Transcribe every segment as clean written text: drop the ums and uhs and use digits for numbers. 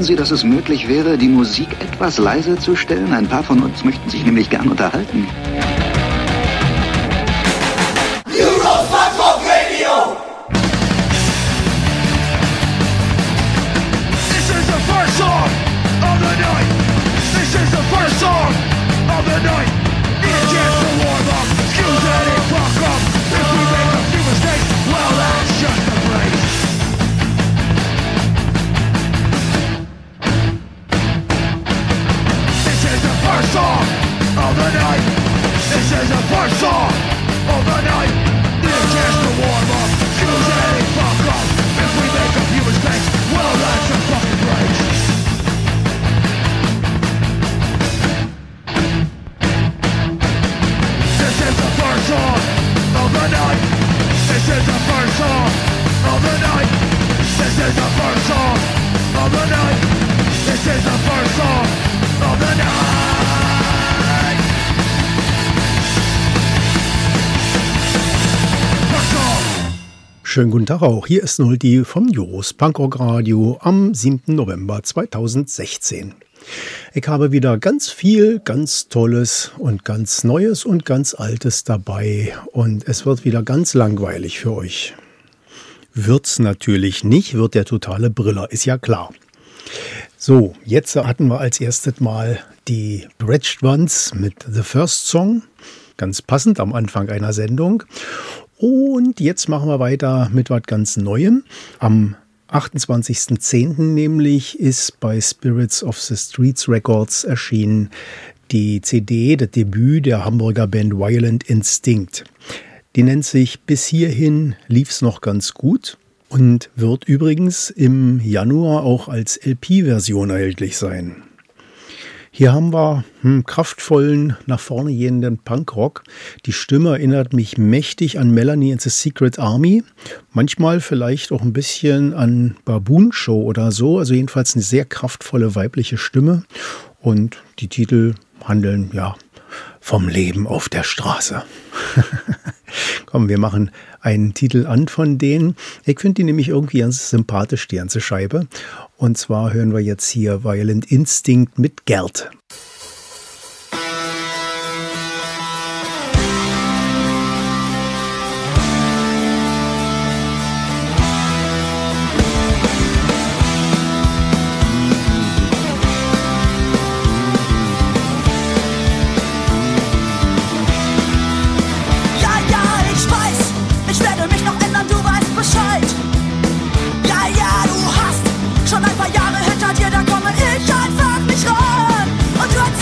Sie, dass es möglich wäre, die Musik etwas leiser zu stellen? Ein paar von uns möchten sich nämlich gern unterhalten. Eurofuck Radio! This is the first song of the night. This is the first song of the night. Need a chance to warm up. Excuse any fuck up. If we make a few mistakes, well, that's just the break. This is the first song of the night. This is the first song of the night. Need a chance to warm up. Excuse any fuck up. If we make a few mistakes, well, that's a fucking break. This is the first song of the night. This is the first song of the night. This is the first song of the night. This is the first song of the night. First song. Schönen guten Tag auch. Hier ist Nulti vom Joros Punkrock Radio am 7. November 2016. Ich habe wieder ganz viel, ganz Tolles und ganz Neues und ganz Altes dabei. Und es wird wieder ganz langweilig für euch. Wird's natürlich nicht, wird der totale Briller, ist ja klar. So, jetzt hatten wir als erstes mal die Bridged Ones mit The First Song. Ganz passend am Anfang einer Sendung. Und jetzt machen wir weiter mit was ganz Neuem. Am 28.10. nämlich ist bei Spirits of the Streets Records erschienen die CD, das Debüt der Hamburger Band Violent Instinct. Die nennt sich Bis hierhin lief's noch ganz gut und wird übrigens im Januar auch als LP-Version erhältlich sein. Hier haben wir kraftvollen, nach vorne gehenden Punkrock. Die Stimme erinnert mich mächtig an Melanie and the Secret Army. Manchmal vielleicht auch ein bisschen an Baboon Show oder so. Also jedenfalls eine sehr kraftvolle weibliche Stimme. Und die Titel handeln ja vom Leben auf der Straße. Komm, wir machen einen Titel an von denen. Ich finde die nämlich irgendwie ganz sympathisch, die ganze Scheibe. Und zwar hören wir jetzt hier Violent Instinct mit Geld. Schon ein paar Jahre hinter dir, da komme ich einfach nicht ran. Und du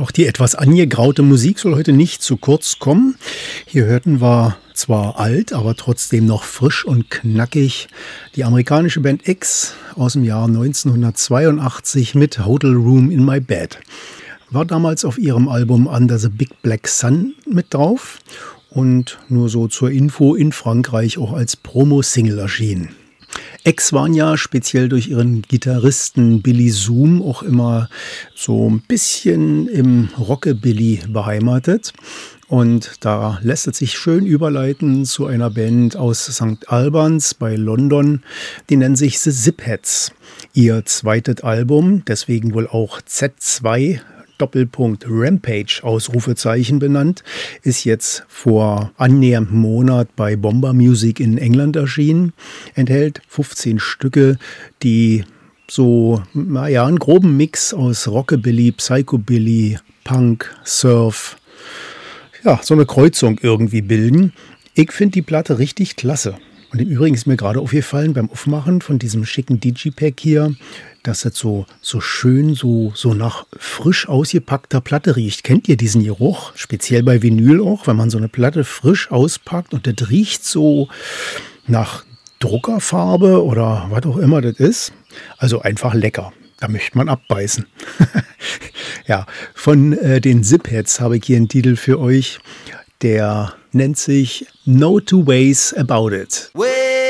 auch die etwas angegraute Musik soll heute nicht zu kurz kommen. Hier hörten wir zwar alt, aber trotzdem noch frisch und knackig die amerikanische Band X aus dem Jahr 1982 mit Hotel Room in My Bed. War damals auf ihrem Album Under the Big Black Sun mit drauf und nur so zur Info in Frankreich auch als Promo-Single erschienen. X waren ja speziell durch ihren Gitarristen Billy Zoom auch immer so ein bisschen im Rockabilly beheimatet. Und da lässt es sich schön überleiten zu einer Band aus St. Albans bei London. Die nennen sich The Zipheads. Ihr zweites Album, deswegen wohl auch Z2 Doppelpunkt Rampage Ausrufezeichen benannt, ist jetzt vor annäherndem Monat bei Bomba Music in England erschienen. Enthält 15 Stücke, die so, naja, einen groben Mix aus Rockabilly, Psychobilly, Punk, Surf, ja, so eine Kreuzung irgendwie bilden. Ich finde die Platte richtig klasse. Und im Übrigen ist mir gerade aufgefallen beim Aufmachen von diesem schicken Digipack hier, dass das so schön, so nach frisch ausgepackter Platte riecht. Kennt ihr diesen Geruch? Speziell bei Vinyl auch, wenn man so eine Platte frisch auspackt und das riecht so nach Druckerfarbe oder was auch immer das ist. Also einfach lecker. Da möchte man abbeißen. Ja, von den Zipheads habe ich hier einen Titel für euch. Der nennt sich No Two Ways About It. Well,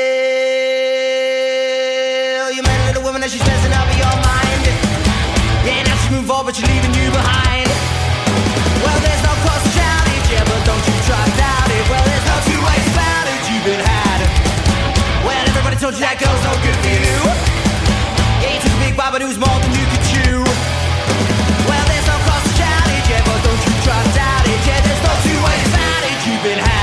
you met a little woman and she's messing up your mind. Yeah, now she's moving forward, but she's leaving you behind. Well, there's no cross challenge, yeah, but don't you try to doubt it. Well, there's no two ways about it, you've been had. Well, everybody told you that girl's no good for you. Yeah, you took a big bite, but it was more than you could chew. Well, there's no cross challenge, yeah, but don't you try to doubt it. Yeah, there's no two ways about it, you've been had.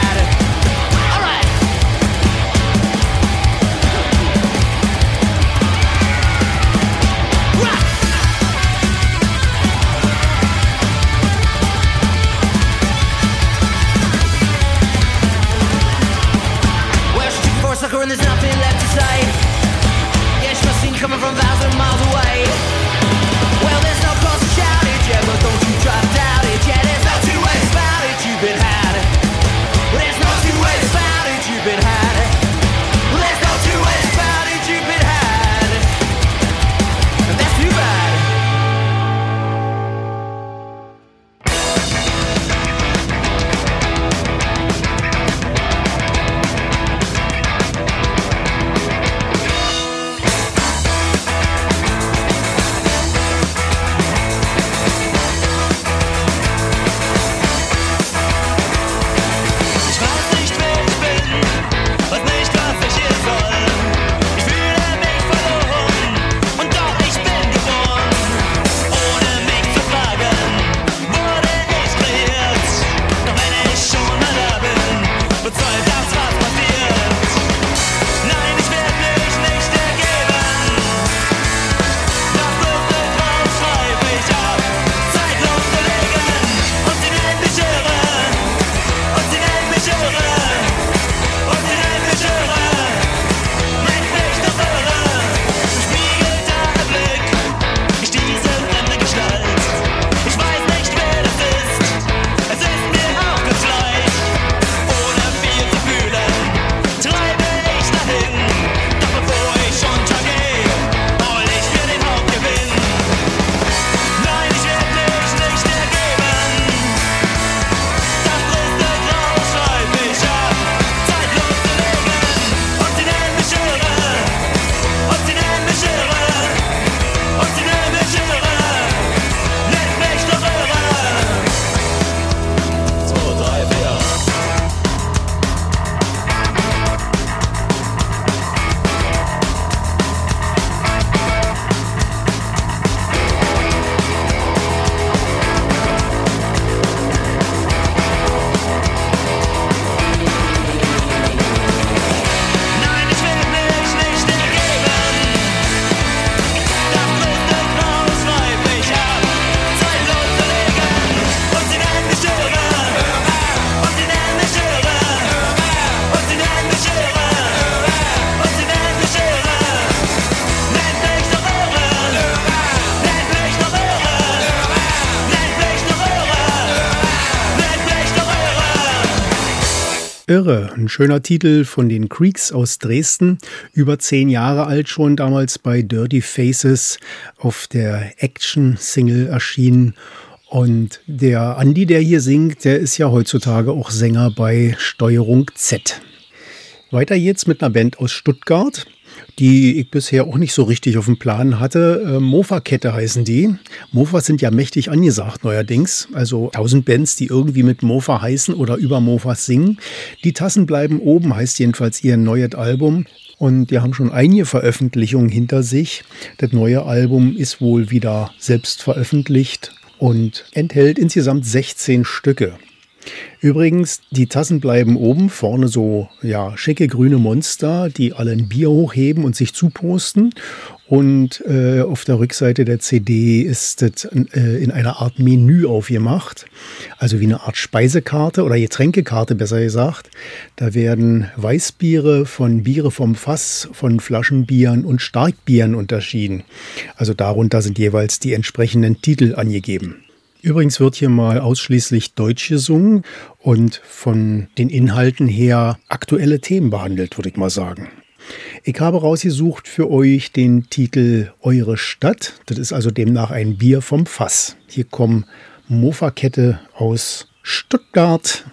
Irre, ein schöner Titel von den Creeks aus Dresden, über 10 Jahre alt schon, damals bei Dirty Faces auf der Action-Single erschienen. Und der Andi, der hier singt, der ist ja heutzutage auch Sänger bei Steuerung Z. Weiter jetzt mit einer Band aus Stuttgart, die ich bisher auch nicht so richtig auf dem Plan hatte. Mofa-Kette heißen die. Mofas sind ja mächtig angesagt neuerdings. Also 1000 Bands, die irgendwie mit Mofa heißen oder über Mofas singen. Die Tassen bleiben oben, heißt jedenfalls ihr neues Album. Und die haben schon einige Veröffentlichungen hinter sich. Das neue Album ist wohl wieder selbst veröffentlicht und enthält insgesamt 16 Stücke. Übrigens, die Tassen bleiben oben, vorne so schicke grüne Monster, die alle ein Bier hochheben und sich zuposten. Und auf der Rückseite der CD ist das in einer Art Menü aufgemacht, also wie eine Art Speisekarte oder Getränkekarte besser gesagt. Da werden Weißbiere von Biere vom Fass, von Flaschenbieren und Starkbieren unterschieden. Also darunter sind jeweils die entsprechenden Titel angegeben. Übrigens wird hier mal ausschließlich Deutsch gesungen und von den Inhalten her aktuelle Themen behandelt, würde ich mal sagen. Ich habe rausgesucht für euch den Titel Eure Stadt. Das ist also demnach ein Bier vom Fass. Hier kommen Mofa-Kette aus Stuttgart.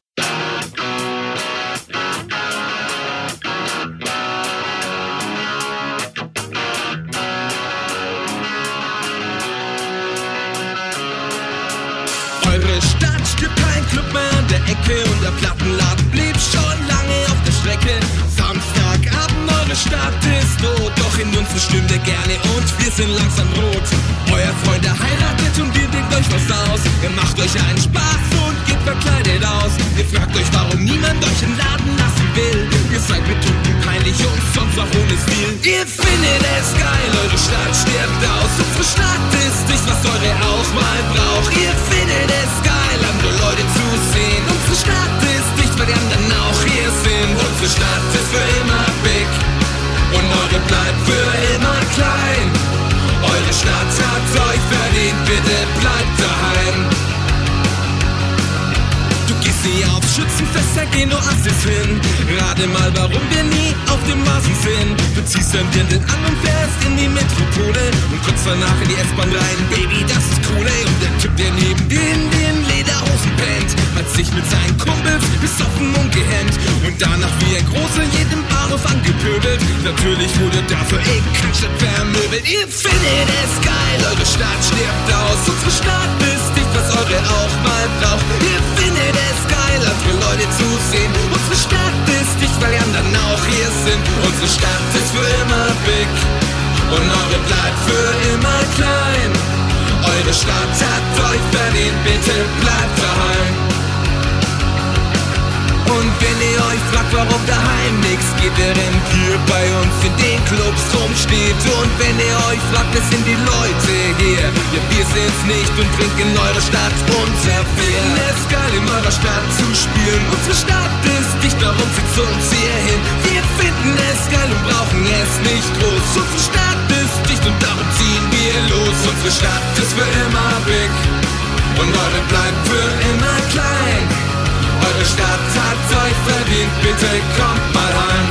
Eure Stadt gibt kein Club mehr an der Ecke und der Plattenladen blieb schon lange auf der Strecke. Samstagabend, eure Stadt ist tot, doch in uns bestimmt ihr gerne und wir sind langsam rot. Euer Freund der heiratet und ihr denkt euch was aus. Ihr macht euch einen Spaß und geht verkleidet aus. Ihr fragt euch, warum niemand euch in den Laden lassen will. Ihr seid betrunken, peinlich und sonst auch ohne Stil. Ihr findet es geil, eure Stadt stirbt aus. Unsere Stadt ist nicht, was eure Auswahl braucht. Ihr findet es geil, andere Leute zu sehen. Unsere Stadt ist nicht, weil die anderen auch hier sind. Unsere Stadt ist für immer big und eure bleibt für immer klein. Eure Stadt hat euch verdient, bitte bleibt daheim. Du gehst nie auf Schützenfest, da gehen nur Assis hin. Rate mal, warum wir nie auf dem Rasen sind. Du ziehst dein Dirndl an und fährst in die Metropole und kurz danach in die S-Bahn rein. Baby, das ist cool, ey. Und der Typ, der neben dir in den Lederhosen pennt, hat sich mit seinen Kumpels besoffen und gehemmt und danach wie ein Großer jedem Bahnhof angepöbelt. Natürlich wurde dafür kein Stadt vermöbelt. Ihr findet es geil, eure Stadt stirbt aus. Unsere Stadt ist nicht, was eure auch mal braucht. Ihr findet es geil, andere Leute zu sehen. Unsere Stadt ist nicht, weil die anderen auch hier sind. Unsere Stadt ist für immer big und eure bleibt für immer klein. Eure Stadt hat euch verdient, bitte bleibt daheim. Und wenn ihr euch fragt, warum daheim nix geht, während hier bei uns in den Clubs rumsteht. Und wenn ihr euch fragt, wer sind die Leute hier? Ja, wir sind's nicht und trinken in eurer Stadt unser Bier. Es ist geil, in eurer Stadt zu spielen. Unsere Stadt ist dicht, darum zieht's uns hierhin. Wir finden es geil und brauchen es nicht groß. Unsere Stadt ist dicht und darum ziehen wir los. Unsere Stadt ist für immer big und eure bleibt für immer klein. Eure Stadt hat euch verdient, bitte kommt mal heim.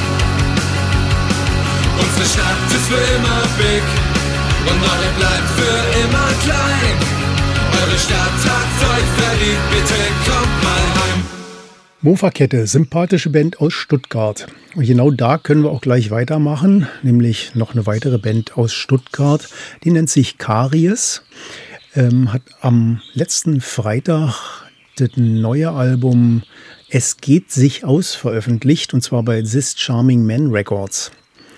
Unsere Stadt ist für immer big und eure bleibt für immer klein. Eure Stadt hat euch verdient, bitte kommt mal heim. Mofa-Kette, sympathische Band aus Stuttgart. Und genau da können wir auch gleich weitermachen, nämlich noch eine weitere Band aus Stuttgart, die nennt sich Karies, hat am letzten Freitag das neue Album Es geht sich aus veröffentlicht, und zwar bei This Charming Man Records.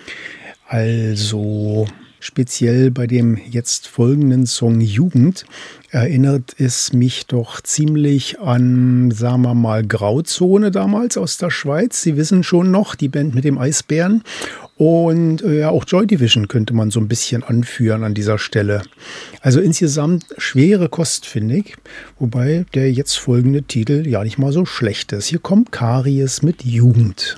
Also speziell bei dem jetzt folgenden Song Jugend erinnert es mich doch ziemlich an, sagen wir mal, Grauzone damals aus der Schweiz. Sie wissen schon noch, die Band mit dem Eisbären. Und auch Joy Division könnte man so ein bisschen anführen an dieser Stelle. Also insgesamt schwere Kost, finde ich. Wobei der jetzt folgende Titel ja nicht mal so schlecht ist. Hier kommt Karies mit Jugend.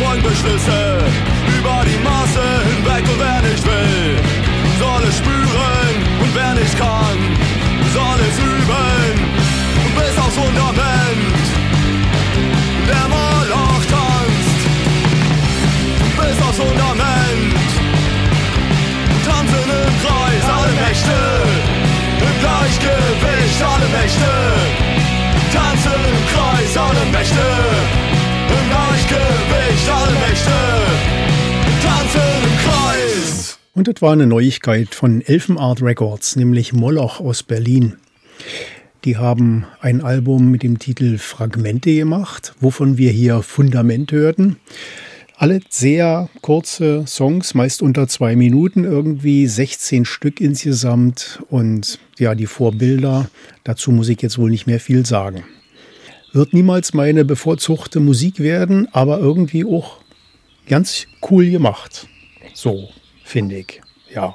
folgen Beschlüsse über die Maße hinweg und wer nicht will, soll es spüren und wer nicht kann, soll es üben bis aufs Fundament. Der Moloch tanzt bis aufs Fundament. Tanzen im Kreis, alle Mächte im Gleichgewicht, alle Mächte. Tanzen im Kreis, alle Mächte im Gleichgewicht, alle Mächte. Tanzen im Kreis. Und das war eine Neuigkeit von Elfenart Records, nämlich Moloch aus Berlin. Die haben ein Album mit dem Titel Fragmente gemacht, wovon wir hier Fundament hörten. Alle sehr kurze Songs, meist unter 2 Minuten, irgendwie 16 Stück insgesamt. Und ja, die Vorbilder, dazu muss ich jetzt wohl nicht mehr viel sagen. Wird niemals meine bevorzugte Musik werden, aber irgendwie auch ganz cool gemacht. So, finde ich, ja.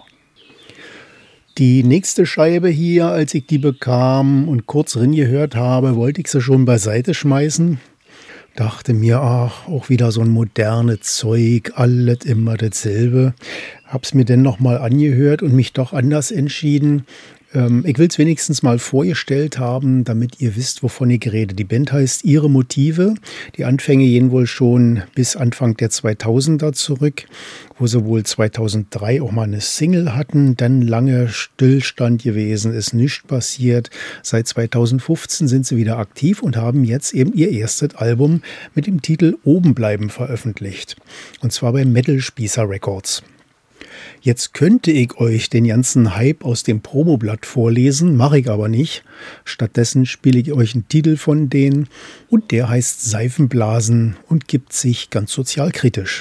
Die nächste Scheibe hier, als ich die bekam und kurz reingehört habe, wollte ich sie schon beiseite schmeißen. Dachte mir, ach, auch wieder so ein modernes Zeug, alles immer dasselbe. Hab's mir dann nochmal angehört und mich doch anders entschieden. Ich will es wenigstens mal vorgestellt haben, damit ihr wisst, wovon ich rede. Die Band heißt Ihre Motive. Die Anfänge gehen wohl schon bis Anfang der 2000er zurück, wo sie wohl 2003 auch mal eine Single hatten. Dann lange Stillstand gewesen, ist nichts passiert. Seit 2015 sind sie wieder aktiv und haben jetzt eben ihr erstes Album mit dem Titel Oben bleiben veröffentlicht. Und zwar bei Metal Spießer Records. Jetzt könnte ich euch den ganzen Hype aus dem Promoblatt vorlesen, mache ich aber nicht. Stattdessen spiele ich euch einen Titel von denen und der heißt Seifenblasen und gibt sich ganz sozialkritisch.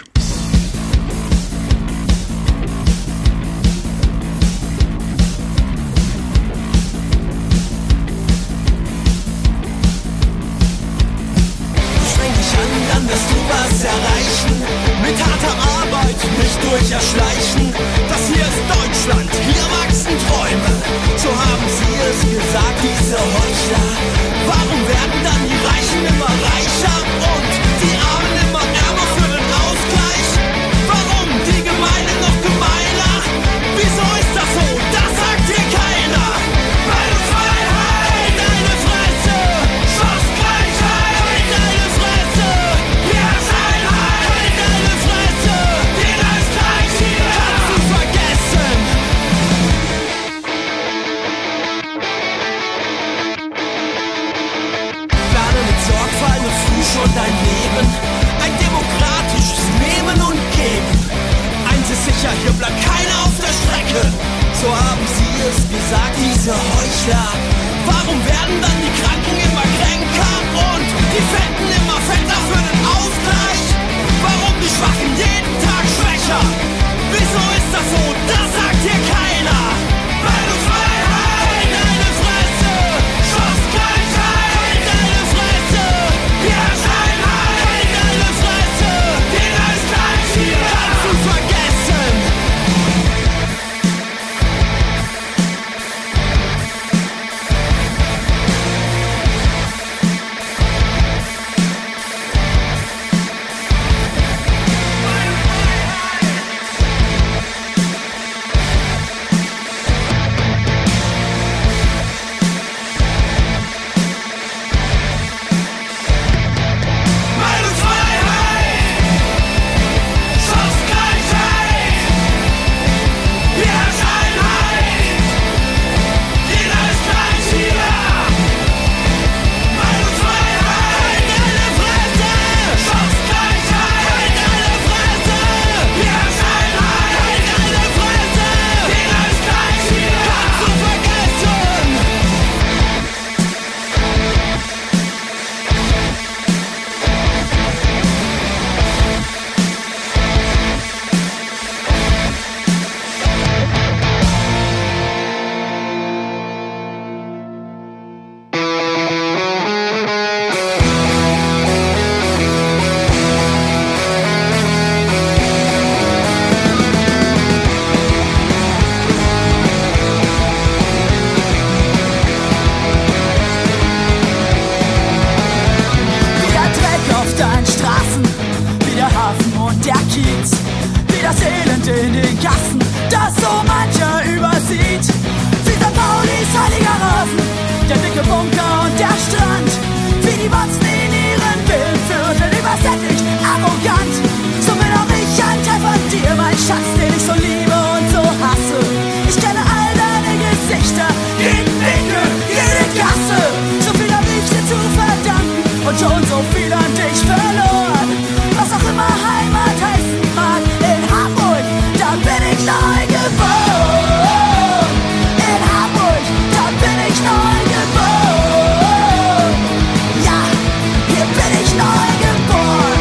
Streng dich an, dann wirst du was erreichen. Mit harter Arbeit nicht durcherschleichen. Das hier ist Deutschland, hier wachsen Träume. So haben sie es gesagt, diese Heuchler. Warum werden dann die Reichen immer reicher und die Armen immer ärmer für den Ausgleich? Warum die Gemeine noch gemeiner? Wieso ist das so? Das sagt dir keiner. Meine Freiheit, deine Fresse. Chancengleichheit, deine Fresse. Wir sein Heil, deine Fresse. Jeder ist gleich, hier kannst du vergessen. Plane mit Sorgfalt und früh schon dein Leben. Ein demokratisches Nehmen und Geben. Eins ist sicher, hier bleibt keiner auf der Strecke. So haben sie es gesagt, diese Heuchler. Warum werden dann die Kranken immer kränker und die Fetten immer fetter für den Ausgleich? Warum die Schwachen jeden Tag schwächer? Wieso ist das so? Das sagt hier keiner. Meine Freiheit, deine Fresse. Chancengleichheit, deine Fresse. Wir sein Heil, deine Fresse. Jeder ist gleich, hier kannst du vergessen. Kiez, wie das Elend in den Gassen, das so mancher übersieht. Wie St. Paulis heiliger Rasen, der dicke Bunker und der Strand, wie die Bonzen in ihren Villenvierteln übersättigt, arrogant. So bin auch ich ein Teil von dir, mein Schatz, den ich so liebe und so hasse. Ich kenne all deine Gesichter, jeden Winkel, jede Gasse. So viel hab ich dir zu verdanken und schon so viel an dich verloren. Was auch immer Heimat heißen mag, in Hamburg, da bin ich neu geboren. In Hamburg, da bin ich neu geboren. Ja, hier bin ich neu geboren.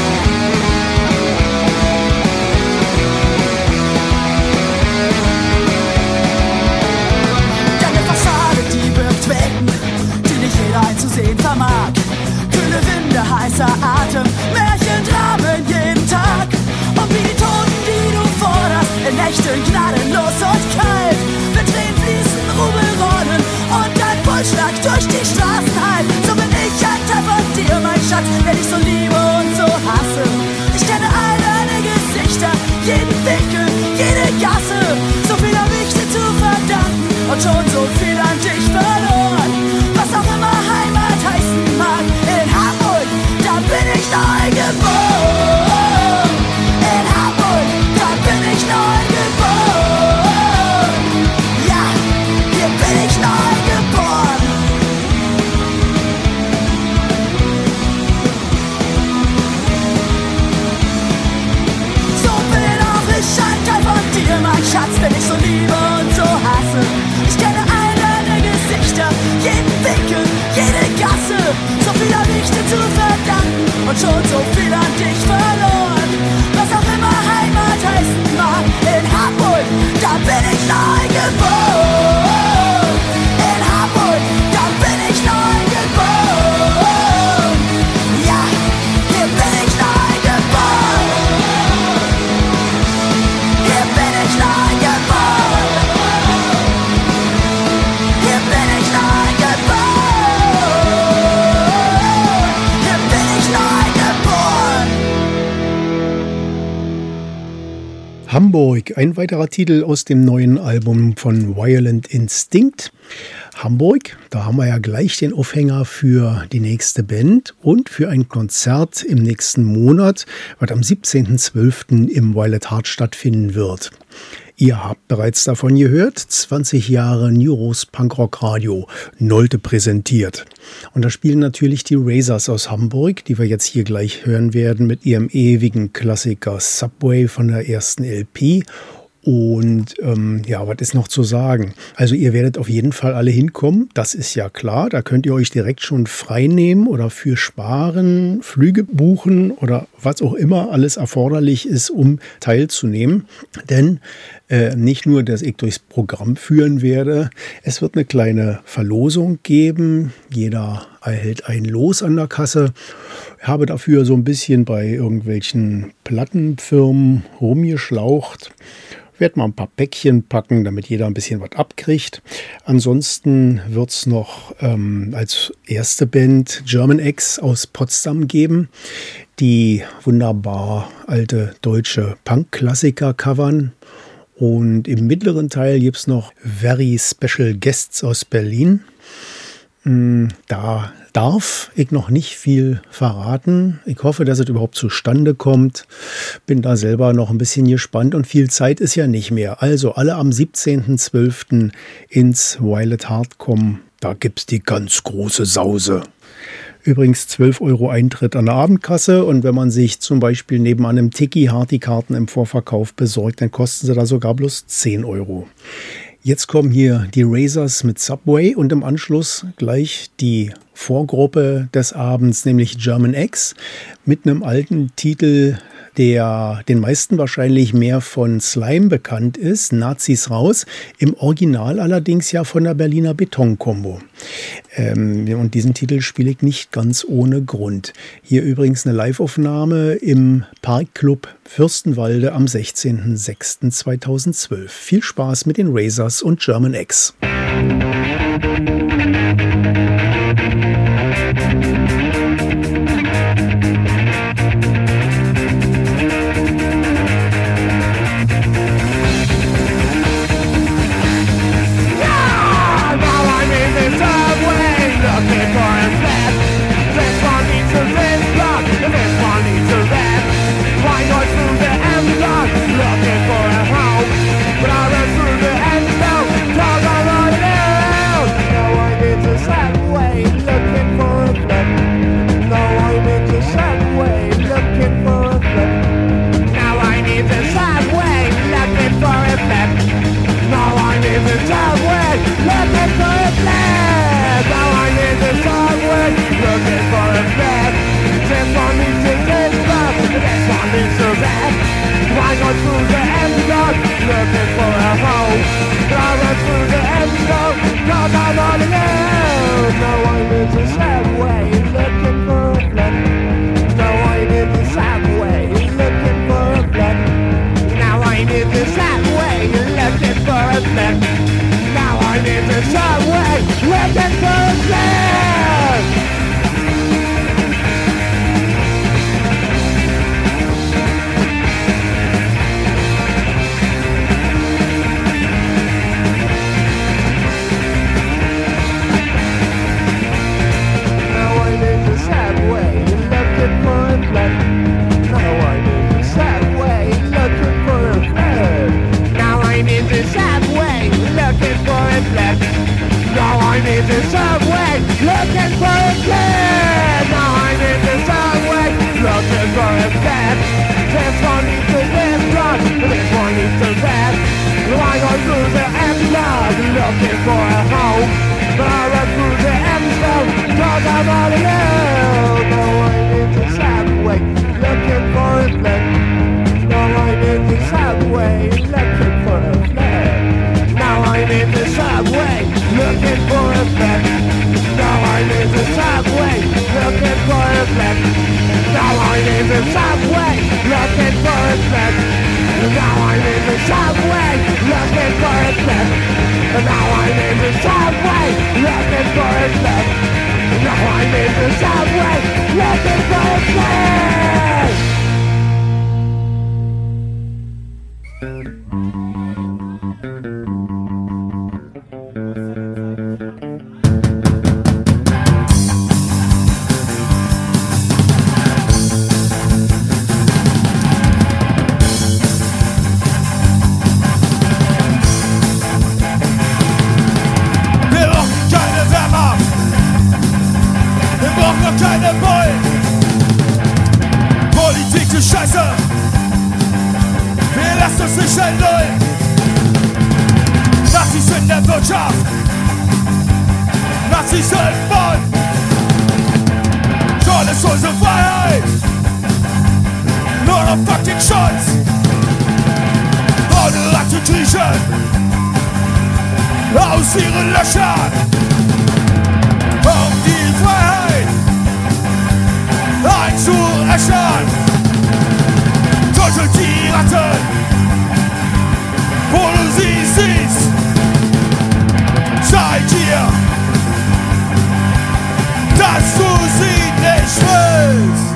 Deine Fassade, die birgt Welten, die nicht jeder einzusehen vermag. Kühle Winde, heißer Atem, Märchendramen jeden Tag. Und wie die Toten, die du forderst, in Nächten gnadenlos und kalt. Mit Tränen fließen, Rubel rollen und dein Pulsschlag durch die Straßen hallt. So bin ich ein Teil von dir, mein Schatz, den ich so liebe und so hasse. Ich kenne all deine Gesichter, jeden Winkel, jede Gasse. So viel hab ich dir zu verdanken und schon so viel an dich verloren. Was auch immer Heimat heißen mag, in Hamburg, da bin ich neu geboren. In Hamburg, da bin ich neu geboren. Ja, hier bin ich neu geboren. So bin auch ich ein Teil von dir, mein Schatz, den ich so liebe und so hasse. Ich kenne all deine Gesichter, jeden Winkel, jede Gasse. So viel hab ich dir zu verdanken und schon so viel an dich verloren. Was auch immer Heimat heißen mag, in Hamburg, da bin ich neu geboren. In Hamburg, da bin ich neu geboren. Ja, hier bin ich neu geboren. Hier bin ich neu geboren. Hier bin ich neu geboren. Hier bin ich neu geboren. Hamburg, ein weiterer Titel aus dem neuen Album von Violent Instinct. Hamburg, da haben wir ja gleich den Aufhänger für die nächste Band und für ein Konzert im nächsten Monat, was am 17.12. im Violet Heart stattfinden wird. Ihr habt bereits davon gehört, 20 Jahre New Rose Punkrock Radio, Nolte präsentiert. Und da spielen natürlich die Razors aus Hamburg, die wir jetzt hier gleich hören werden mit ihrem ewigen Klassiker Subway von der ersten LP. Und ja, was ist noch zu sagen? Also ihr werdet auf jeden Fall alle hinkommen, das ist ja klar. Da könnt ihr euch direkt schon frei nehmen oder für sparen, Flüge buchen oder was auch immer alles erforderlich ist, um teilzunehmen. Denn nicht nur, dass ich durchs Programm führen werde, es wird eine kleine Verlosung geben. Jeder erhält ein Los an der Kasse. Ich habe dafür so ein bisschen bei irgendwelchen Plattenfirmen rumgeschlaucht. Werde mal ein paar Päckchen packen, damit jeder ein bisschen was abkriegt. Ansonsten wird es noch als erste Band German X aus Potsdam geben, die wunderbar alte deutsche Punk-Klassiker covern. Und im mittleren Teil gibt es noch Very Special Guests aus Berlin. Da darf ich noch nicht viel verraten. Ich hoffe, dass es überhaupt zustande kommt. Bin da selber noch ein bisschen gespannt und viel Zeit ist ja nicht mehr. Also alle am 17.12. ins Violet Heart kommen. Da gibt's die ganz große Sause. Übrigens 12 € Eintritt an der Abendkasse und wenn man sich zum Beispiel nebenan im Tiki Heart die Karten im Vorverkauf besorgt, dann kosten sie da sogar bloß 10 €. Jetzt kommen hier die Razors mit Subway und im Anschluss gleich die Vorgruppe des Abends, nämlich German X, mit einem alten Titel, der den meisten wahrscheinlich mehr von Slime bekannt ist, Nazis raus, im Original allerdings ja von der Berliner Beton-Kombo. Und diesen Titel spiele ich nicht ganz ohne Grund. Hier übrigens eine Live-Aufnahme im Parkclub Fürstenwalde am 16.06.2012. Viel Spaß mit den Razors und German X. flat. Driving through the empty dark, looking for a home. Driving through the empty dark, 'cause I'm on the road. Now I'm in the subway, looking for a flat. Now I'm in the subway, looking for a flat. Now I'm in the subway, looking for a flat. Now I'm in the subway, looking for a flat. Now I'm in the subway, looking for a flat. Now I'm in the subway, looking for a flat. This one needs to restaurant, this one needs to vet. I go through the ambulance, looking for a home. I run through the ambulance, 'cause I'm all alone. Now I'm in the subway, looking for a flat. Now I'm in the subway, looking for a flat. Now I'm in the subway, looking for a flat. Now I'm in the subway, looking for a flat. Now I'm in the subway, looking for a flat. Now I'm in the subway, looking for a flat. Now I'm in the subway, looking for a flat. Now I'm in the subway, looking for a flat. Keine Bullen. Politik ist scheiße. Wir lassen uns nicht ernullen. Nazis in der Wirtschaft. Nazis sind voll. Schon ist unsere Freiheit. Nur noch fucking Schutz. Ohne Rattenkriechen. Aus ihren Löchern. Um die Freiheit einzuäschern. Tötet die Ratten, wo du sie siehst. Zeig dir, dass du sie nicht willst.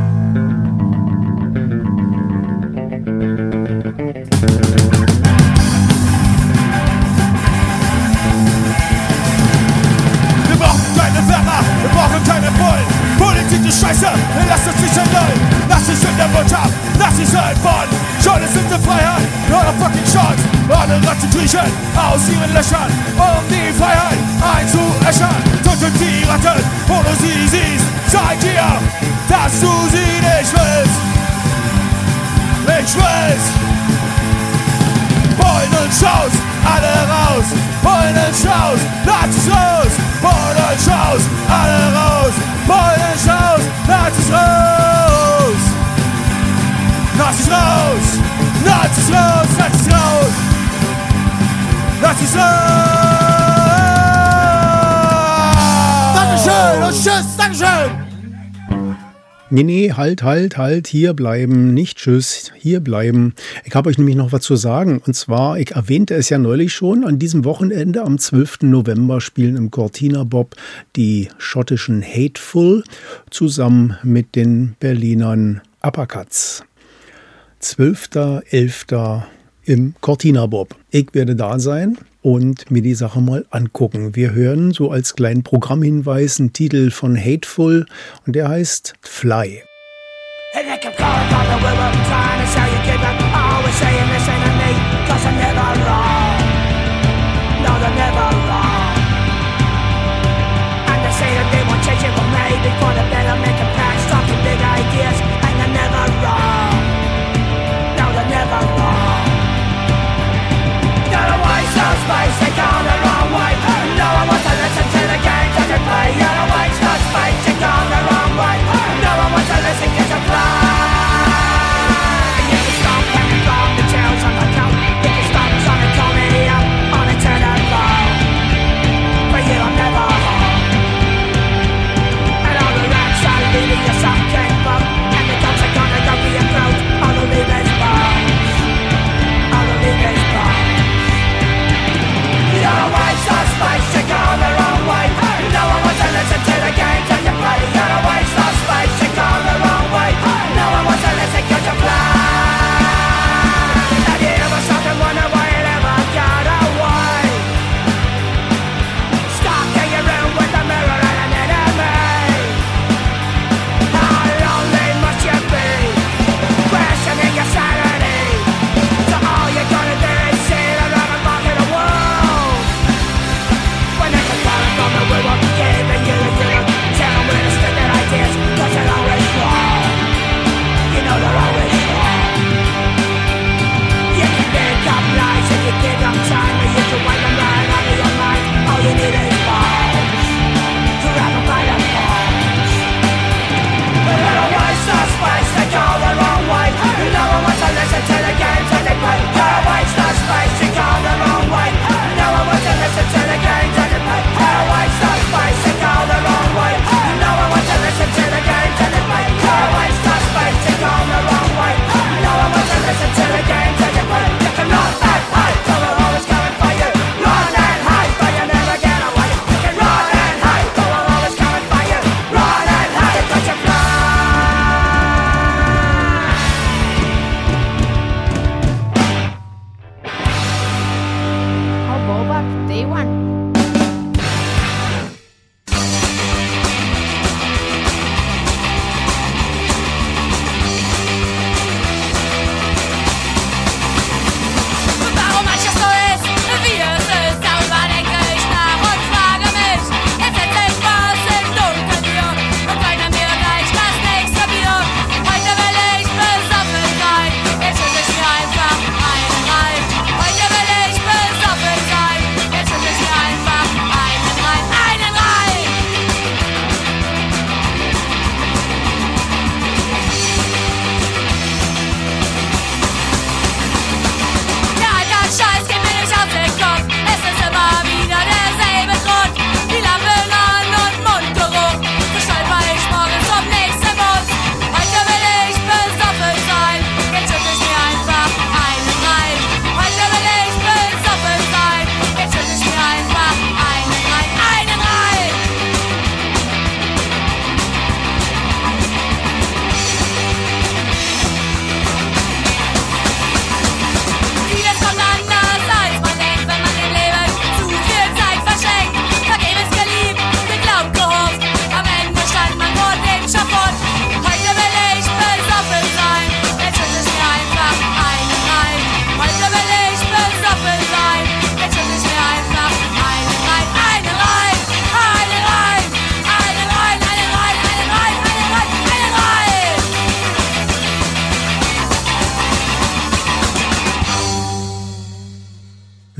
Wir brauchen keine Wärmer, wir brauchen keine Bullen. Politik ist scheiße, wir lassen uns nicht ernullen. Nazis in der Wirtschaft, Nazis sind voll. Schon ist unsere Freiheit, nur noch fucking Chance. Ohne Rattenkriechen aus ihren Löchern, um die Freiheit einzuäschern. Tötet die Ratten, wo du sie siehst. Zeig dir, dass du sie nicht willst. Nicht willst. Bullen und Schaus, alle raus. Bullen und Schaus, Nazis raus. Bullen und Schaus, alle raus. Bullen und Schaus, Nazis raus. Nazis raus. Nazis raus, Nazis raus. Nazis raus. Dankeschön und tschüss, Dankeschön. Nee, halt, hier bleiben, nicht tschüss, hier bleiben. Ich habe euch nämlich noch was zu sagen. Und zwar, ich erwähnte es ja neulich schon, an diesem Wochenende am 12. November spielen im Cortina Bob die schottischen Hateful zusammen mit den Berlinern Uppercuts. 12.11. im Cortina Bob. Ich werde da sein und mir die Sache mal angucken. Wir hören so als kleinen Programmhinweis einen Titel von Hateful und der heißt Fly. And they kept calling from the river, trying to sell you give up. Always saying listen to me, 'cause I'm never wrong. No, they're never wrong. And they say that they won't change it for me before the better make a pass, talking big ideas, and they're never wrong. No, they're never wrong. You're a waste of space, they go the wrong way. No one wants to listen to the games that they play. You're a waste of space, they go the wrong way. No one wants to listen 'cause you fly.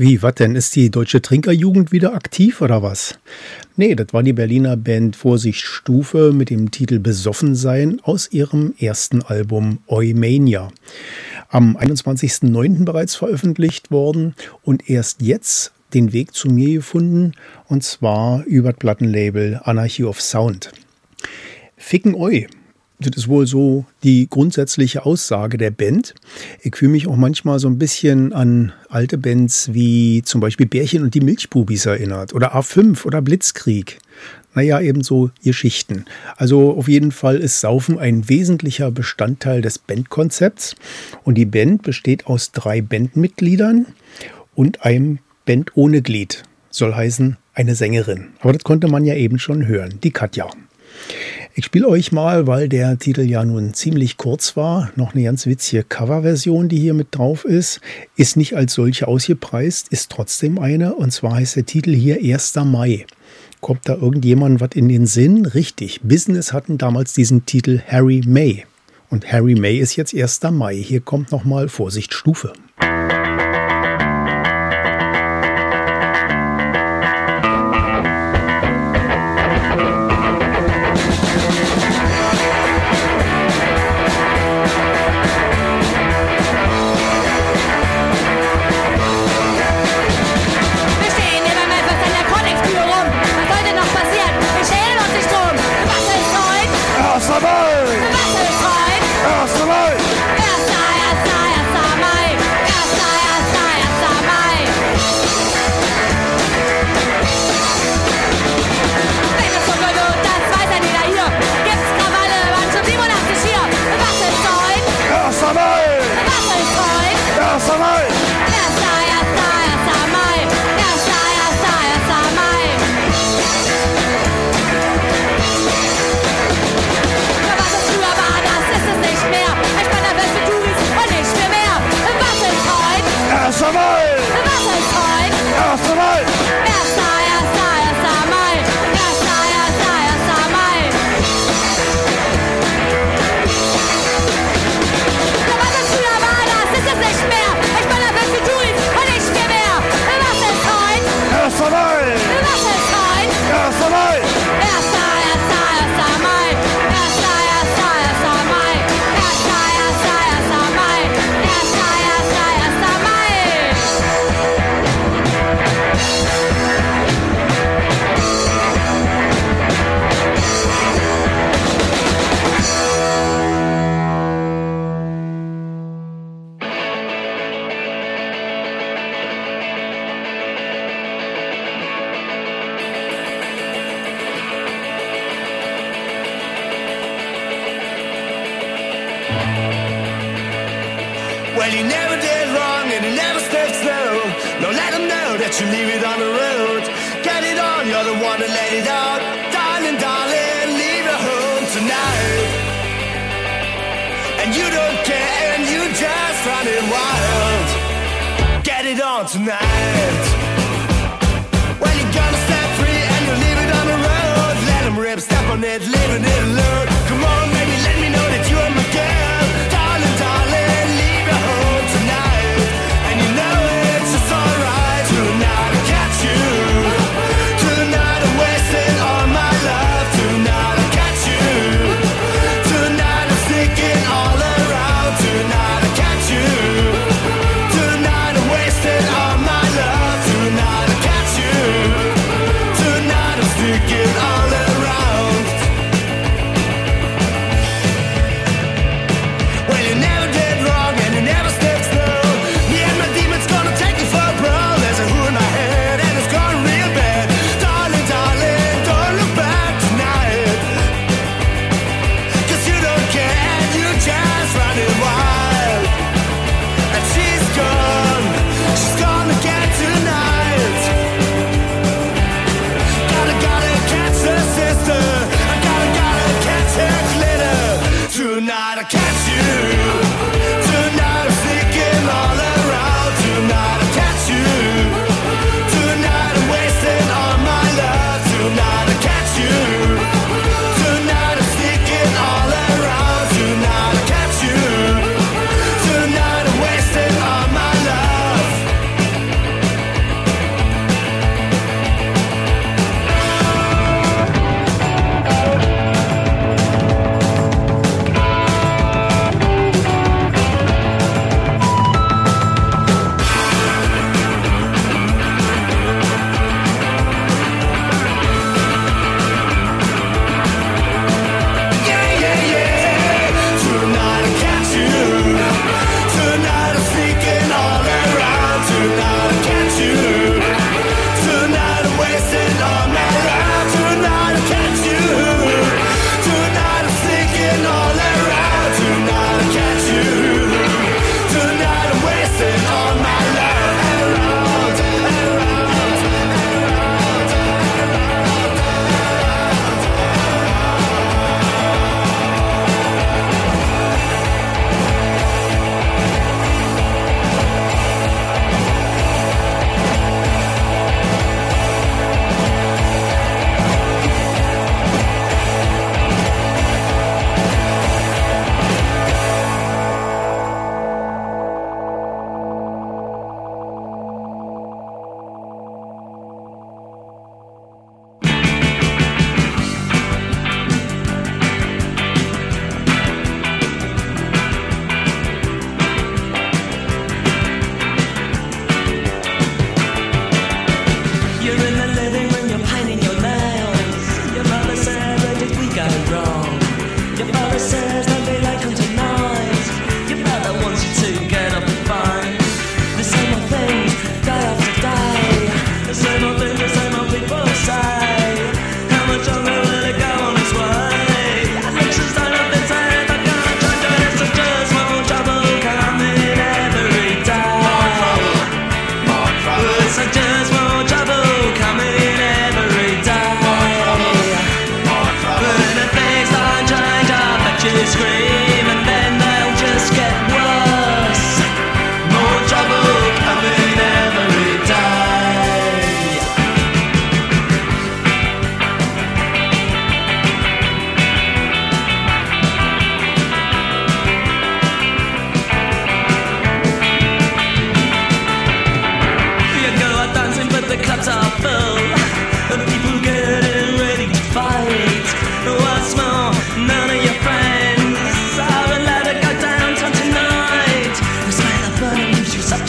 Wie, was denn? Ist die deutsche Trinkerjugend wieder aktiv oder was? Nee, das war die Berliner Band Vorsicht Stufe mit dem Titel Besoffen sein aus ihrem ersten Album Eumania. Am 21.09. bereits veröffentlicht worden und erst jetzt den Weg zu mir gefunden, und zwar über das Plattenlabel Anarchy of Sound. Ficken Oi. Das ist wohl so die grundsätzliche Aussage der Band. Ich fühle mich auch manchmal so ein bisschen an alte Bands wie zum Beispiel Bärchen und die Milchbubis erinnert oder A5 oder Blitzkrieg. Naja, eben so Geschichten. Also auf jeden Fall ist Saufen ein wesentlicher Bestandteil des Bandkonzepts. Und die Band besteht aus 3 Bandmitgliedern und einem Band ohne Glied. Soll heißen, eine Sängerin. Aber das konnte man ja eben schon hören, die Katja. Ich spiele euch mal, weil der Titel ja nun ziemlich kurz war, noch eine ganz witzige Coverversion, die hier mit drauf ist. Ist nicht als solche ausgepreist, ist trotzdem eine. Und zwar heißt der Titel hier 1. Mai. Kommt da irgendjemand was in den Sinn? Richtig, Business hatten damals diesen Titel Harry May. Und Harry May ist jetzt 1. Mai. Hier kommt nochmal Vorsicht Stufe. Well, you never did wrong and you never stepped slow. No, let them know that you leave it on the road. Get it on, you're the one to let it out. Darling, darling, leave your home tonight. And you don't care and you just running wild. Get it on tonight. Well, you're gonna set free and you leave it on the road. Let them rip, step on it, leaving it alone. Come on, baby, let me know that you're my girl. Darling, darling, leave your home tonight. And you know it's just alright. Tonight I catch you. Tonight I'm wasting all my love. Tonight I catch you. Tonight I'm sticking all around. Tonight I catch you. Tonight I'm wasting all my love. Tonight I catch you. Tonight I'm sticking all around.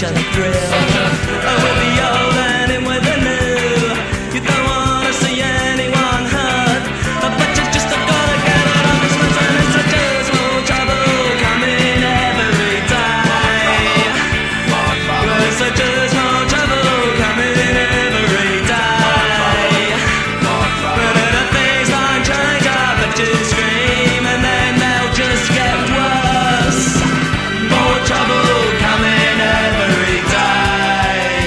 each other thrill. With the old and in with the new, you don't wanna see anyone hurt, but you just gotta get out of this mess, and it's such a small trouble coming every day. Well, it's such a small trouble coming every day. But the things don't change, I bet you scream, and then they'll just get worse. More trouble coming every day.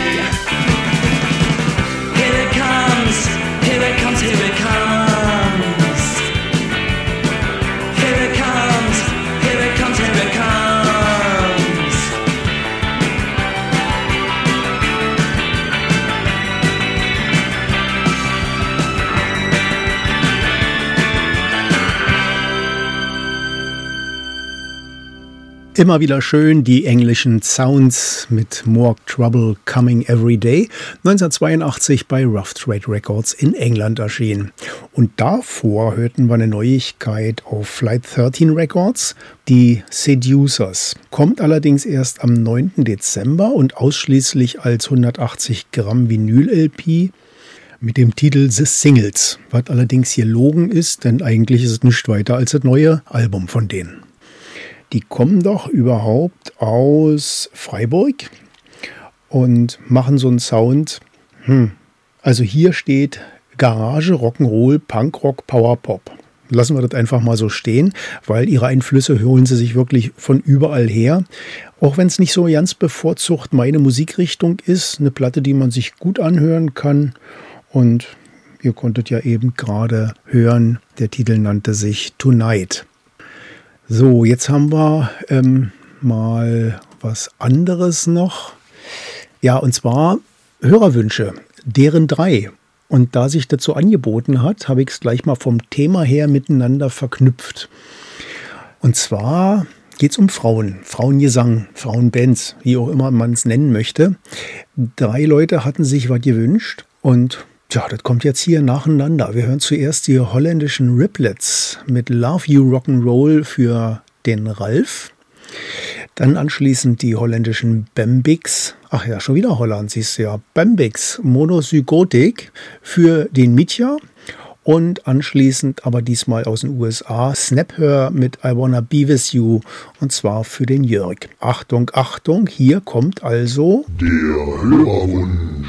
Here it comes, here it comes, here it comes. Here it comes, here it comes, here it comes. Immer wieder schön die englischen Sounds mit More Trouble Coming Every Day, 1982 bei Rough Trade Records in England erschienen. Und davor hörten wir eine Neuigkeit auf Flight 13 Records, die Seducers. Kommt allerdings erst am 9. Dezember und ausschließlich als 180 Gramm Vinyl-LP mit dem Titel The Singles, was allerdings hier Logen ist, denn eigentlich ist es nicht weiter als das neue Album von denen. Die kommen doch überhaupt aus Freiburg und machen so einen Sound. Also hier steht Garage, Rock'n'Roll, Punkrock, Powerpop. Lassen wir das einfach mal so stehen, weil ihre Einflüsse holen sie sich wirklich von überall her. Auch wenn es nicht so ganz bevorzugt meine Musikrichtung ist, eine Platte, die man sich gut anhören kann. Und ihr konntet ja eben gerade hören, der Titel nannte sich Tonight. So, jetzt haben wir mal was anderes noch. Ja, und zwar Hörerwünsche, deren 3. Und da sich dazu angeboten hat, habe ich es gleich mal vom Thema her miteinander verknüpft. Und zwar geht es um Frauen, Frauengesang, Frauenbands, wie auch immer man es nennen möchte. 3 Leute hatten sich was gewünscht und ja, das kommt jetzt hier nacheinander. Wir hören zuerst die holländischen Riplets mit Love You Rock'n'Roll für den Ralf. Dann anschließend die holländischen Bambix. Ach ja, schon wieder Holland, siehst du ja. Bambix Monozygotik für den Mitya. Und anschließend aber diesmal aus den USA Snap Her mit I Wanna Be With You. Und zwar für den Jörg. Achtung, Achtung, hier kommt also der Hörerwunsch.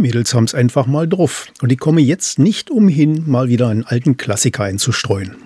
Mädels haben's einfach mal drauf. Und ich komme jetzt nicht umhin, mal wieder einen alten Klassiker einzustreuen.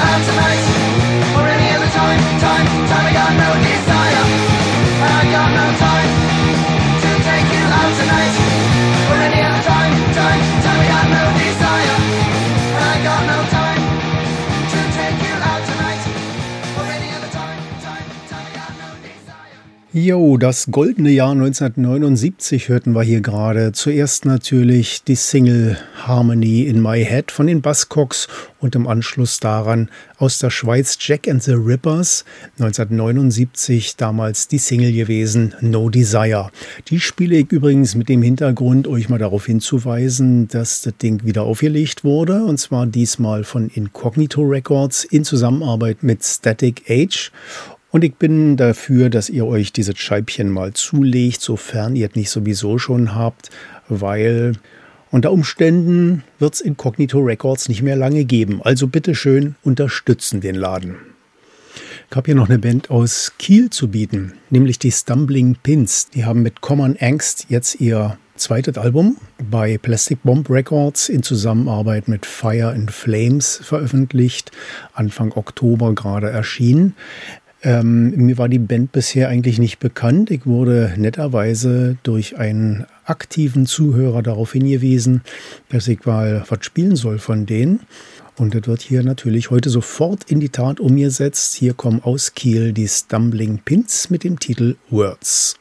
out tonight or any other time. I got no desire. I got no time to take you out tonight or any other time. I got no desire. I got no time to take you out tonight or any other time. I got no desire. Jo, das goldene Jahr 1979 hörten wir hier gerade. Zuerst natürlich die Single Harmony in My Head von den Buzzcocks und im Anschluss daran aus der Schweiz Jack and the Rippers, 1979 damals die Single gewesen No Desire. Die spiele ich übrigens mit dem Hintergrund, euch mal darauf hinzuweisen, dass das Ding wieder aufgelegt wurde, und zwar diesmal von Incognito Records in Zusammenarbeit mit Static Age. Und ich bin dafür, dass ihr euch dieses Scheibchen mal zulegt, sofern ihr es nicht sowieso schon habt, weil unter Umständen wird es Incognito Records nicht mehr lange geben. Also bitteschön unterstützen den Laden. Ich habe hier noch eine Band aus Kiel zu bieten, nämlich die Stumbling Pins. Die haben mit Common Angst jetzt ihr zweites Album bei Plastic Bomb Records in Zusammenarbeit mit Fire and Flames veröffentlicht, Anfang Oktober gerade erschienen. Mir war die Band bisher eigentlich nicht bekannt. Ich wurde netterweise durch einen aktiven Zuhörer darauf hingewiesen, dass ich mal was spielen soll von denen. Und das wird hier natürlich heute sofort in die Tat umgesetzt. Hier kommen aus Kiel die Stumbling Pins mit dem Titel Words.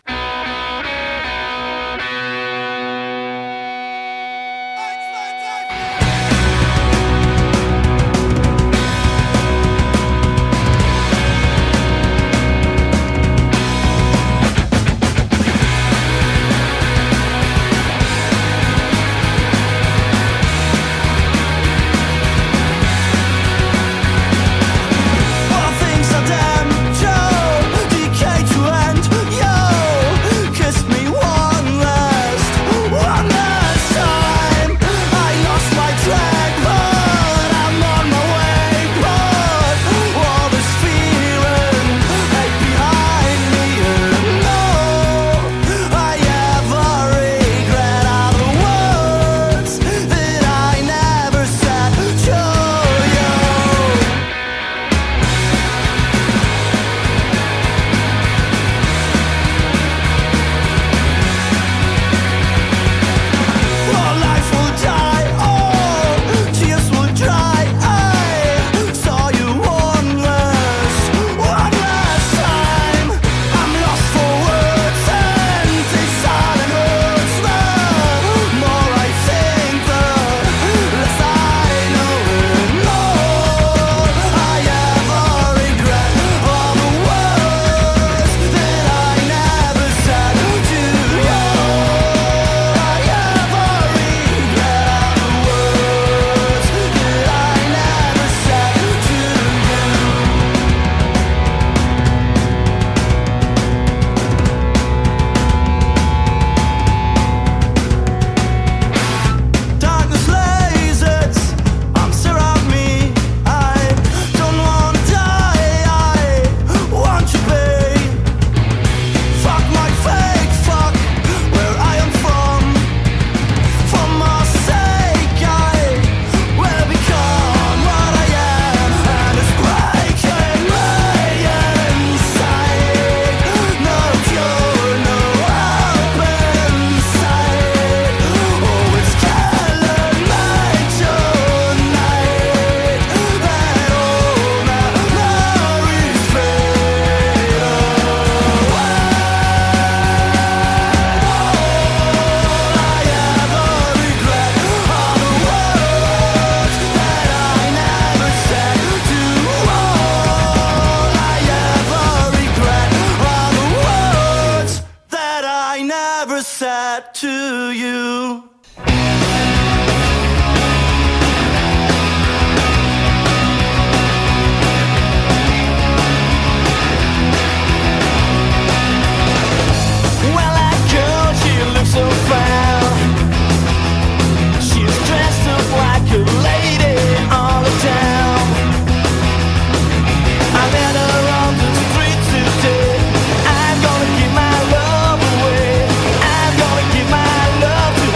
I'm gonna give my love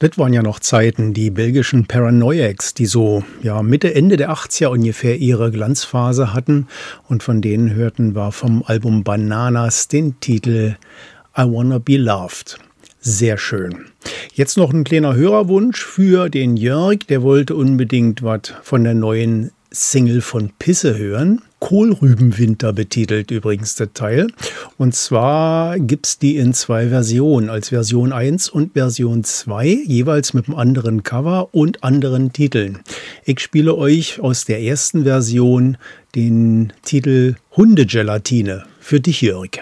Das waren ja noch Zeiten, die belgischen Paranoiacs, die so Mitte, Ende der 80er ungefähr ihre Glanzphase hatten. Und von denen hörten wir vom Album Bananas den Titel I Wanna Be Loved. Sehr schön. Jetzt noch ein kleiner Hörerwunsch für den Jörg. Der wollte unbedingt was von der neuen Single von Pisse hören. Kohlrübenwinter betitelt übrigens der Teil. Und zwar gibt's die in 2 Versionen, als Version 1 und Version 2, jeweils mit einem anderen Cover und anderen Titeln. Ich spiele euch aus der ersten Version den Titel Hundegelatine. Für dich, Jörg.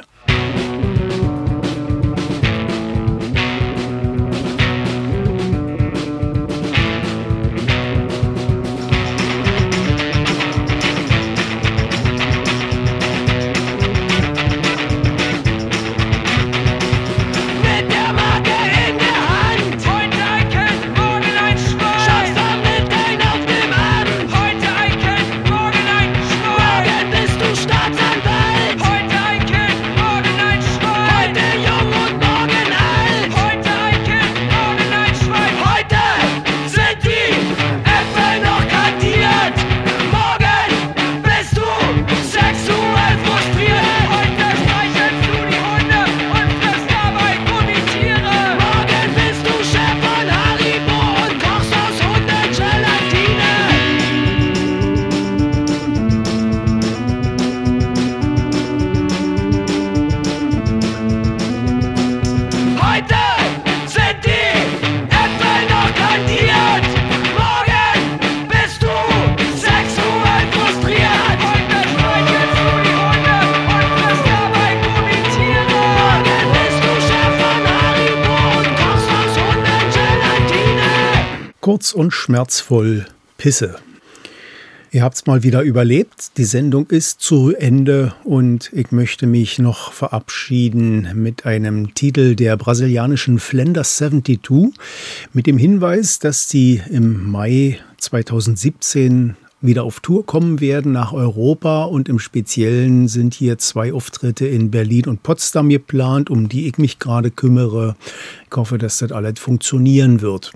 Kurz und schmerzvoll Pisse. Ihr habt's mal wieder überlebt. Die Sendung ist zu Ende und ich möchte mich noch verabschieden mit einem Titel der brasilianischen Flanders 72 mit dem Hinweis, dass sie im Mai 2017 wieder auf Tour kommen werden nach Europa und im Speziellen sind hier 2 Auftritte in Berlin und Potsdam geplant, um die ich mich gerade kümmere. Ich hoffe, dass das alles funktionieren wird.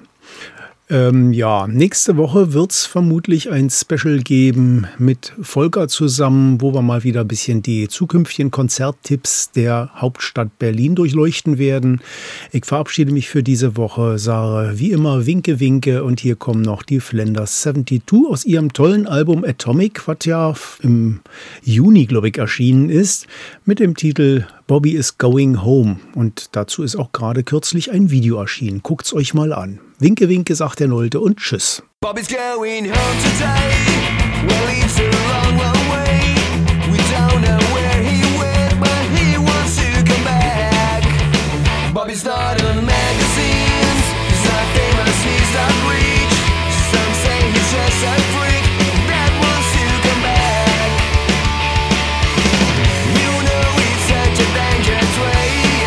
Nächste Woche wird es vermutlich ein Special geben mit Volker zusammen, wo wir mal wieder ein bisschen die zukünftigen Konzerttipps der Hauptstadt Berlin durchleuchten werden. Ich verabschiede mich für diese Woche, sage wie immer Winke, Winke und hier kommen noch die Flanders 72 aus ihrem tollen Album Atomic, was ja im Juni, glaube ich, erschienen ist, mit dem Titel Bobby is Going Home und dazu ist auch gerade kürzlich ein Video erschienen. Guckt's euch mal an. Winke, Winke, sagt der Nolte und tschüss. Bobby's going home today. Well, it's a long, long way. We don't know where he went, but he wants to come back. Bobby's not on magazines. He's not famous, he's not rich. Some say he's just a freak that wants to come back. You know it's such a dangerous way.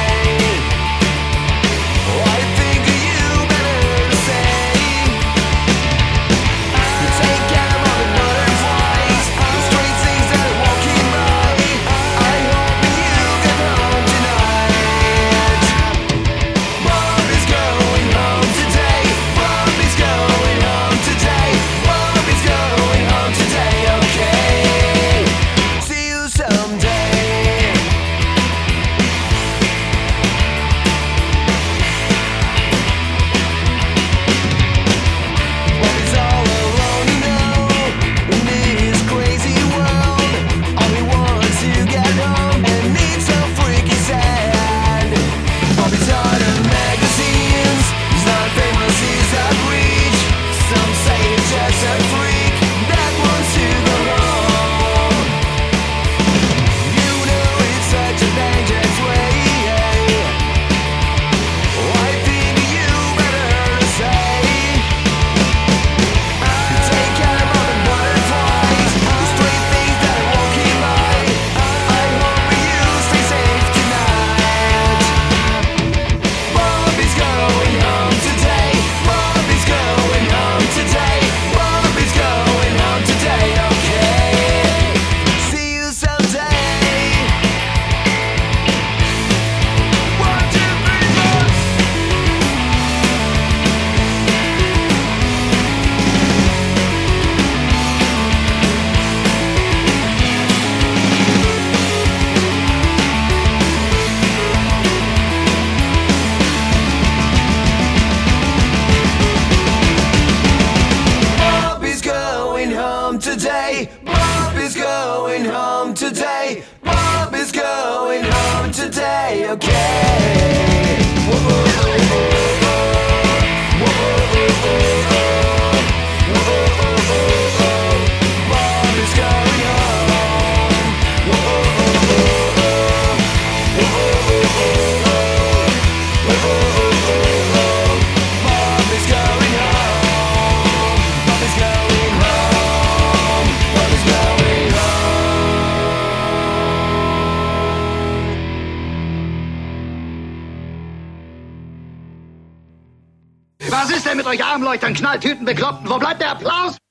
I think you better say. Take care of all the butterflies, the strange things that are walking by. I hope you get home tonight. ist denn mit euch Armleuchtern, Knalltüten, Bekloppten? Wo bleibt der Applaus?